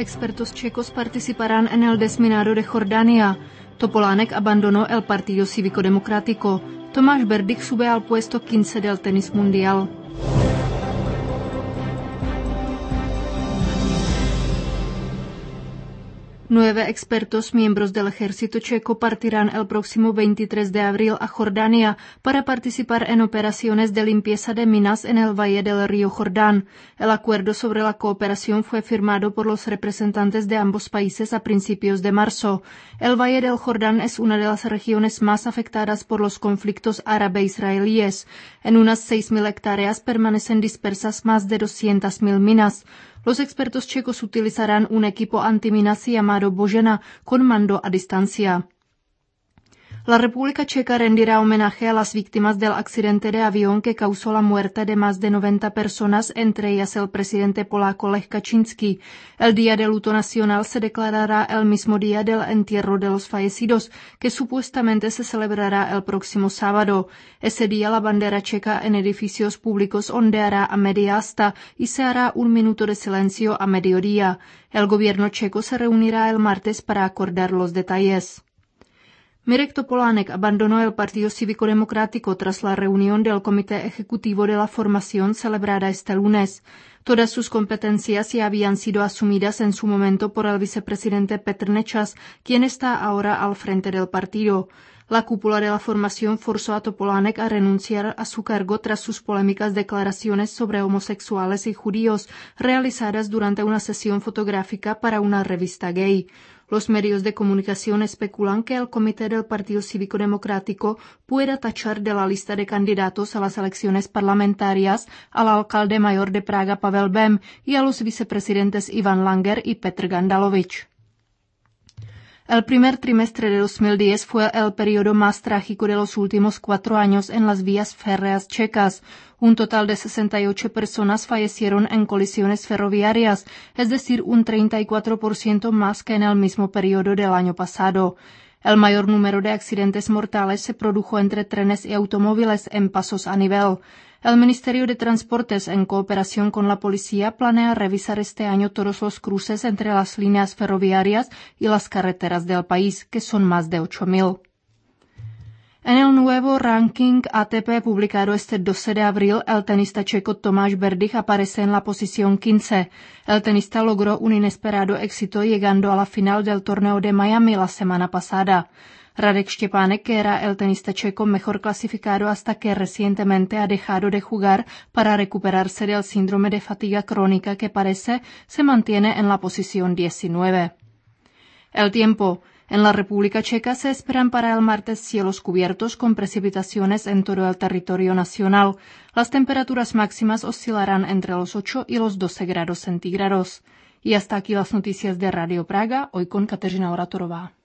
expertos checos participarán en el desminado de Jordania. Topolánek abandonó el Partido Cívico Democrático. Tomás Berdych sube al puesto 15 del tenis mundial. Nueve expertos miembros del ejército checo partirán el próximo 23 de abril a Jordania para participar en operaciones de limpieza de minas en el valle del río Jordán. El acuerdo sobre la cooperación fue firmado por los representantes de ambos países a principios de marzo. El valle del Jordán es una de las regiones más afectadas por los conflictos árabe-israelíes. En unas 6.000 hectáreas permanecen dispersas más de 200.000 minas. Los expertos checos utilizarán un equipo antiminas llamado Božena con mando a distancia. La República Checa rendirá homenaje a las víctimas del accidente de avión que causó la muerte de más de 90 personas, entre ellas el presidente polaco Lech Kaczynski. El Día de Luto Nacional se declarará el mismo día del entierro de los fallecidos, que supuestamente se celebrará el próximo sábado. Ese día la bandera checa en edificios públicos ondeará a media asta y se hará un minuto de silencio a mediodía. El gobierno checo se reunirá el martes para acordar los detalles. Mirek Topolánek abandonó el Partido Cívico Democrático tras la reunión del Comité Ejecutivo de la formación celebrada este lunes. Todas sus competencias ya habían sido asumidas en su momento por el vicepresidente Petr Nečas, quien está ahora al frente del partido. La cúpula de la formación forzó a Topolánek a renunciar a su cargo tras sus polémicas declaraciones sobre homosexuales y judíos realizadas durante una sesión fotográfica para una revista gay. Los medios de comunicación especulan que el Comité del Partido Cívico Democrático pueda tachar de la lista de candidatos a las elecciones parlamentarias al alcalde mayor de Praga Pavel Bem y a los vicepresidentes Ivan Langer y Petr Gandalovič. El primer trimestre de 2010 fue el periodo más trágico de los últimos 4 años en las vías férreas checas. Un total de 68 personas fallecieron en colisiones ferroviarias, es decir, un 34% más que en el mismo periodo del año pasado. El mayor número de accidentes mortales se produjo entre trenes y automóviles en pasos a nivel. El Ministerio de Transportes, en cooperación con la policía, planea revisar este año todos los cruces entre las líneas ferroviarias y las carreteras del país, que son más de 8.000. En el nuevo ranking ATP publicado este 12 de abril, el tenista checo Tomáš Berdych aparece en la posición 15. El tenista logró un inesperado éxito llegando a la final del torneo de Miami la semana pasada. Radek Štěpánek, que era el tenista checo mejor clasificado hasta que recientemente ha dejado de jugar para recuperarse del síndrome de fatiga crónica que padece, se mantiene en la posición 19. El tiempo. En la República Checa se esperan para el martes cielos cubiertos con precipitaciones en todo el territorio nacional. Las temperaturas máximas oscilarán entre los 8 y los 12 grados centígrados. Y hasta aquí las noticias de Radio Praga, hoy con Kateřina Oratorová.